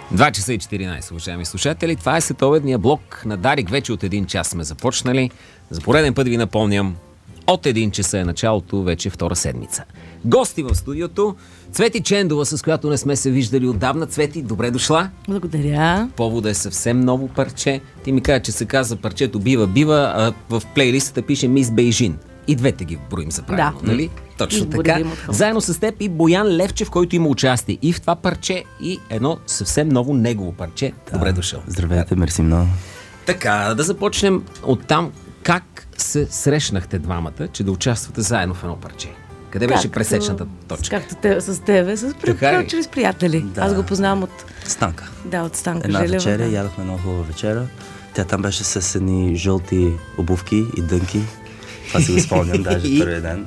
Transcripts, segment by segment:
2 часа и 14, уважаеми слушатели. Това е световедния блок на Дарик. Вече от 1 час сме започнали. За пореден път ви напомням, от 1 часа е началото, вече втора седмица. Гости в студиото. Цвети Чендова, с която не сме се виждали отдавна. Цвети, добре дошла. Благодаря. Повода е съвсем ново парче. Ти ми каза, че се казва парчето Бива, а в плейлистата пише Мис Бейжин. И двете ги броим за правилно, нали? Точно така. Заедно с теб и Боян Левчев, който има участие и в това парче, и едно съвсем ново негово парче. Да. Добре дошъл. Здравейте, мерси много. Така, да започнем оттам. Как се срещнахте двамата, че да участвате заедно в едно парче? Къде беше пресечната точка? Както с тебе, с приятели. Да. Аз го познавам от Станка. Да, от Станка Една Желева. вечеря, ядохме много хубава вечеря. Тя там беше с едни жълти обувки и дънки. Това си го спомням, даже първият ден.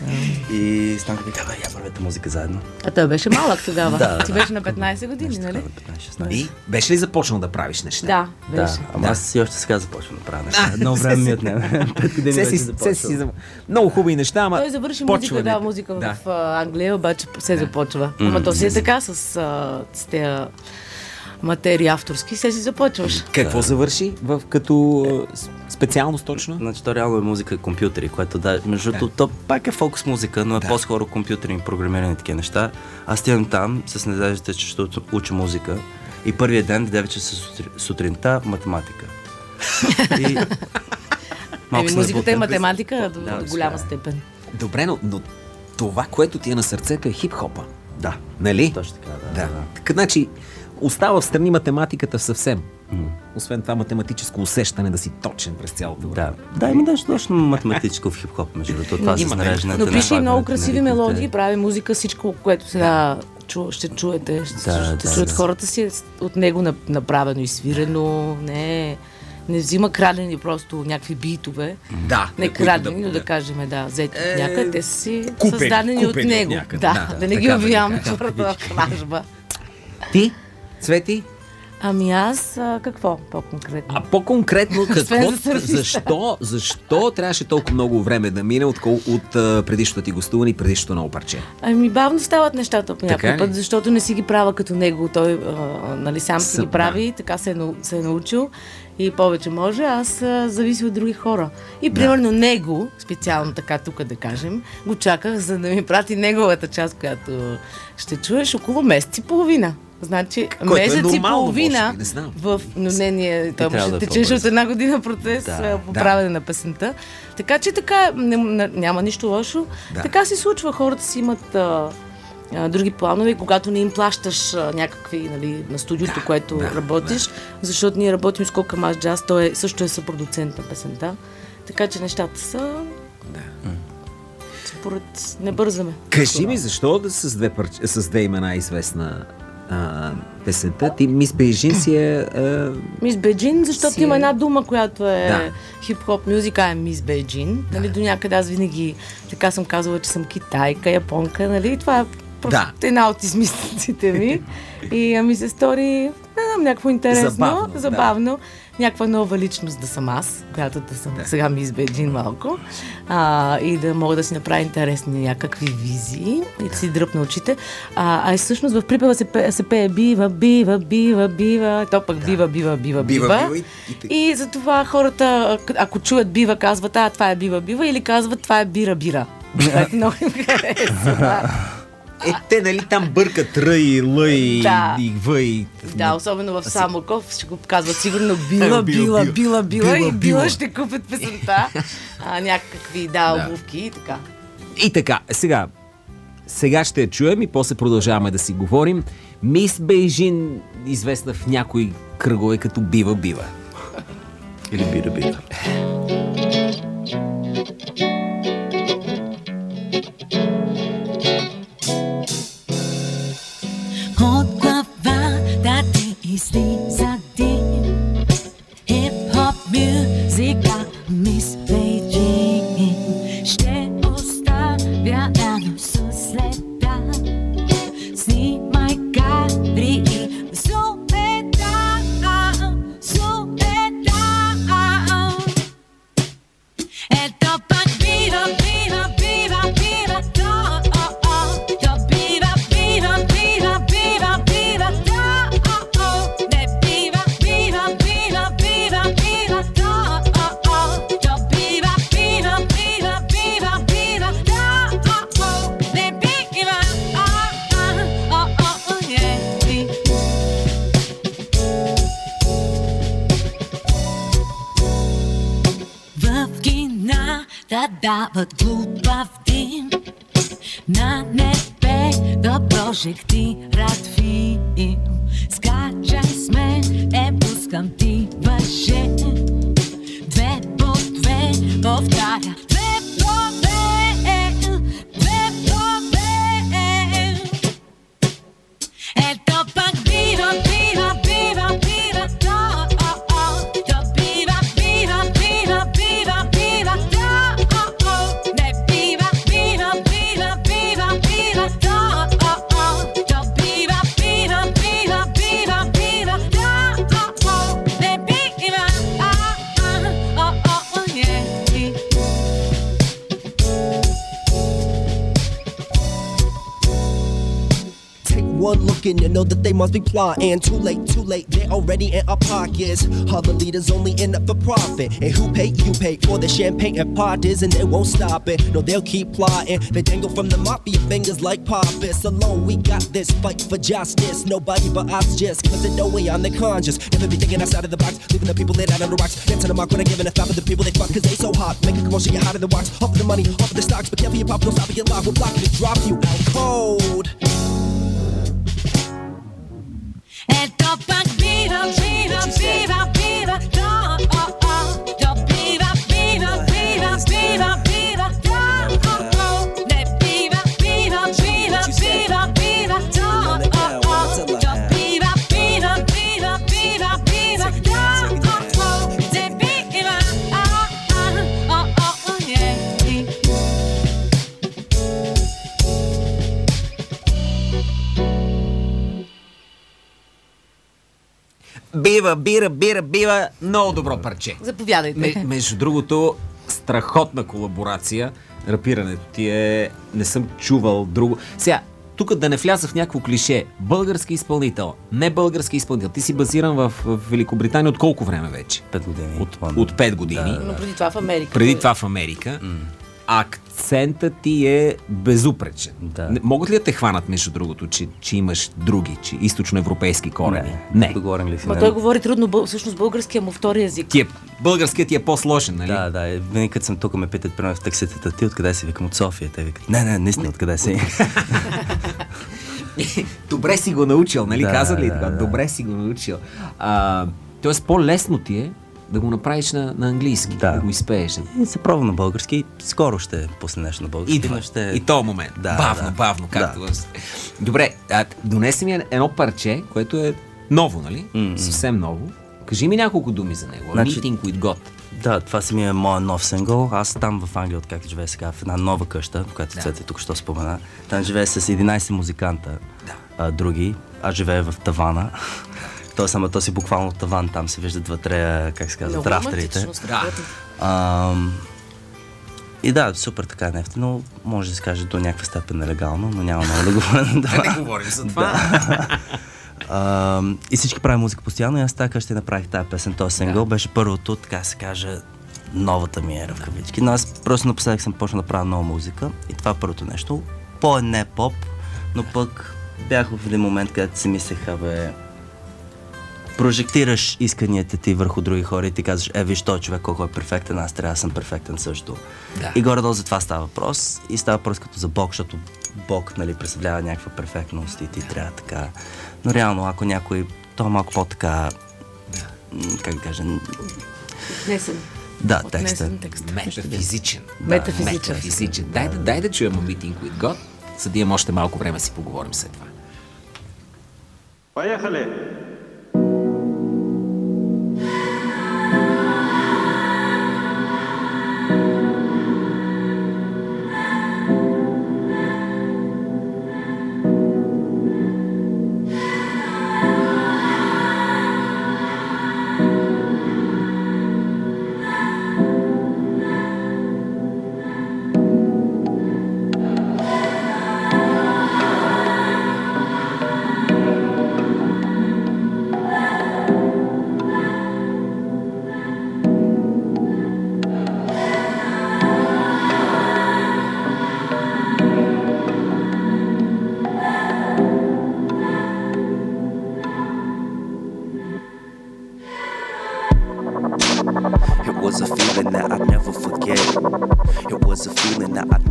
И Станка ми казва, я правете музика заедно. А той беше малък тогава. Ти беше на 15 години, нали? На 15-16. И беше ли започнал да правиш неща? Да, беше. Ама аз си още сега започвам да правя неща. Едно време ми отнеме. 5 години вече започвам. Много хубави неща, ама той завърши музика в Англия, обаче се започва. Ама то си е така с тези материи авторски, се си започваш. Какво завърши като специалност точно? Значи то реално е музика и компютри, което между другото, то пак е фокус музика, но е по-скоро компютърни програмирани такива неща. Аз стигам там с надеждата, че ще уча музика и първият ден, 9 часа сутринта, математика. И музиката и математика до голяма степен. Добре, но това, което ти е на сърцето, е хип-хопа. Да. Нали? Точно така, да. Така, значи, остава в страни математиката съвсем. Освен това математическо усещане да си точен през цялото време. Да, има нещо точно математическо в хип-хоп, между другото. Това се нареждането. Но пише и много красиви мелодии, прави музика, всичко, което сега ще чуете, ще чуят хората си от него направено и свирено, не взима крадени просто някакви битове. Да. Не крадени, но да кажем, взети от някъде, те са си създадени от него. Да не ги обвиняваме хората в кражба. Ти, Цвети? Ами аз, какво по-конкретно? По-конкретно, защо трябваше толкова много време да мине от предишното ти гостуване и предишното ново парче? Ами бавно стават нещата по някой път, защото не си ги правя като него. Той сам си ги прави, така се е научил и повече може. Аз зависи от други хора. И примерно него, специално така тук да кажем, го чаках, за да ми прати неговата част, която ще чуеш около месец и половина. Значи, месец и половина той ще течеше от една година процес по правене на песента. Така че така няма нищо лошо. Така се случва. Хората си имат други планове, когато не им плащаш някакви на студиото, което работиш, защото ние работим с Кока Маш Джаз, той също е съпродуцент на песента. Така че нещата са... Според... Не бързаме. Кажи ми, защо с две имена известна песента? Ти Мис Бейжин си е... Мис Бейжин, защото има една дума, която е хип-хоп мюзика, е Мис Бейжин. До някъде аз винаги така съм казвала, че съм китайка, японка, нали? Това е просто една от измислиците ми. И ми се стори някакво интересно, забавно. Някаква нова личност да съм аз, която да съм сега Мис Бейжин малко, и да мога да си направя интересни някакви визии и да си дръпна очите. И всъщност в припева се пее бива, бива, бива, бива, то пък бива, бива, бива, бива. И затова хората, ако чуят бива, казват, това е бива, бива, или казват, това е бира, бира. Много им харесва. Те, нали, там бъркат Р и Л и В и... Да, особено в Самоков ще го казват сигурно била и била ще купят песента. Някакви, обувки и така. И така, сега ще я чуем и после продължаваме да си говорим. Мис Бейжин, известна в някои кръгове като бива. Или бира. От глава да те излиза дим, хип-хоп мюзика, Мис Бейжин. Ще оставя едно следа, снимай кадри и суета. Ето пак бива, то бива, дават глупав дим. На небе да прожектират филм. Скачай с мен, пускам ти въже. Две по две повтаря. Две по две, две по две. Ето пак бива, бива, бива, бива, то, то бива, бива, бива, бива, бива, то, не бива, бива, бива, бива, бива, то, то бива, бива, бива, бива, бива, то, не бива, yeah. One look and you know that they must be plotting. Too late, they're already in our pockets. All the leaders only in it for profit. And who pay? You pay for the champagne and parties, and they won't stop it. No, they'll keep plotting. They dangle from the mafia fingers like puppets. Alone we got this fight for justice. Nobody but us just cause it no way on the conscious. Never be thinking outside of the box. Leaving the people laid out on the rocks. Dancing the mark when I'm giving a thought for the people they fuck cause they so hot. Make a commotion, get hot in the rocks. Offer the money, offer the stocks. But careful your pop, don't stop it, get live. We're blocking it, drop you out cold. Ето пак бива, бива, бива, бива, то, то бива, бива, бива, бива, бива, то, не бива, бива, бива, бива, бива, то, то бива, бива, бива, бива, бива, то, не бива, Бива, много добро парче. Заповядайте. Между другото, страхотна колаборация. Рапирането ти е... Не съм чувал друго. Сега, тук да не вляза в някакво клише. Български изпълнител, не български изпълнител. Ти си базиран в Великобритания от колко време вече? 5 години. От 5 години. Да. Но преди това в Америка. Преди това в Америка. Акцентът ти е безупречен. Да. Могат ли да те хванат, между другото, че имаш други, че източноевропейски корени? Не. Да говорим ли си? Ма той говори трудно, всъщност българския му втори език. Българският ти е по-сложен, нали? Да. Винаги като съм тук ме питат, примерно в такситата, ти откъде си? Викам от София. Те викат, не, наистина откъде си? Добре си го научил, нали? Да, Казват ли да, това? да. Добре си го научил. Тоест по-лесно ти е да го направиш на английски, да го изпееш. И се пробва на български. Скоро ще пусне нещо на български. Идва. И този момент. Бавно, както. Добре, донесе ми едно парче, което е ново, нали? Съвсем ново. Кажи ми няколко думи за него. Meeting with God. Да, това си ми е моят нов сингъл. Аз там в Англия, откакто живея сега, в една нова къща, която Цвете тук що спомена. Там живея с 11 музиканта, други. Аз живея в тавана. То си буквално таван, там се виждат вътре, как се казва, рафтерите. И да, супер така нефтено, може да се каже до някаква степен нелегално, но няма много да говорим. Да не говорим за това. И всички правим музика постоянно и аз така ще направих тази песен, този сингъл. Беше първото, така се каже, новата ми ера в кавички. Но аз просто напоследък съм почнал да правя нова музика и това е първото нещо. Не поп, но пък бях в един момент, където си мислех, прожектираш исканията ти върху други хора и ти казваш, виж този човек колко е перфектен, аз трябва да съм перфектен също. Да. И горе-долу за това става въпрос. И става въпрос като за Бог, защото Бог, нали, представлява някаква перфектност и ти трябва така. Но реално, ако някой, то е малко по-така, как да кажа... Отнесен. Да, текстът. Метафизичен. Дай да чуем Meeting with God, за да имам още малко време си поговорим след това. Поехали!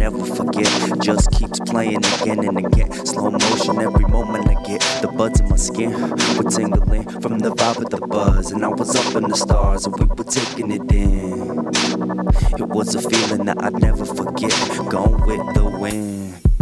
never forget. Just keeps playing again and again. Slow motion every moment I get. The buds in my skin were tingling from the vibe of the buzz. And I was up in the stars and we were taking it in. It was a feeling that I'd never forget. Gone with the wind.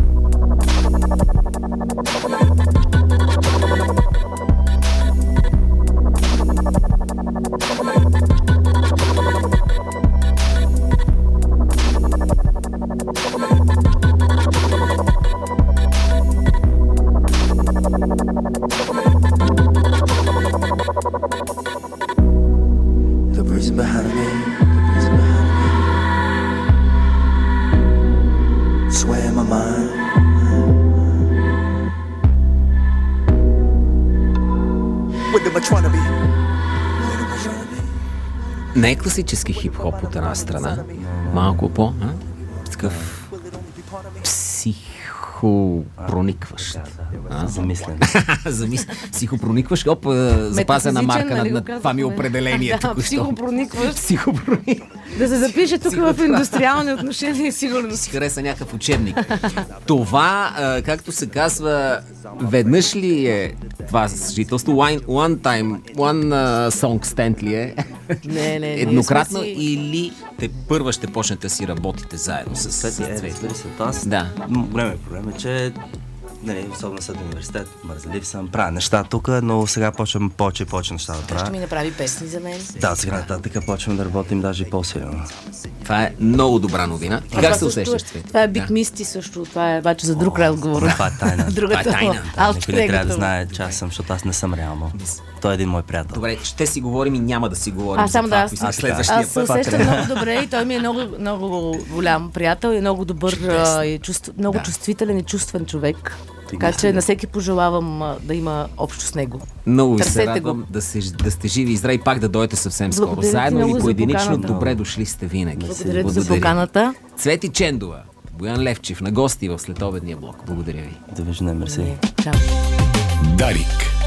The breeze behind me, sway in my mind. What am I trying to be? Не е класически хип-хоп от една страна, малко по такъв психопроникващ. Замислен. Психопроникващ, запазена марка на това ми определение. Психопроникващ. Да се запише тук в индустриални отношения, сигурно. Си хареса някакъв учебник. Това, както се казва, веднъж ли е това съжителство? One song stand ли е? Не. Еднократно или те първа ще почнете да си работите заедно с Цвети? Големият проблем е, че особено след университет, мързелив съм, правя неща тук, но сега почвам повече и повече неща да правя. Ще ми направи песни за мен. Да, сега нататък почвам да работим даже и по-силно. Това е много добра новина. Как се усещаш, Цвети? Това е Big Misty също, това е обаче за друг разговор. Това е тайна. Другата тайна. Никой не трябва да знае, че аз съм, защото аз не съм реално. Той е един мой приятел. Добре, ще си говорим и няма да си говорим. Аз се усещам много добре и той ми е много голям приятел и много добър, много чувствителен и чувствен човек. Така че на всеки пожелавам да има общо с него. Много ви се радвам да сте живи и здрави, пак да дойдете съвсем скоро. Заедно или поединично, добре дошли сте винаги. Благодаря за поканата. Цвети Чендова, Боян Левчев на гости в следобедния блок. Благодаря ви. Довиждане, мерси. Чао. Дарик.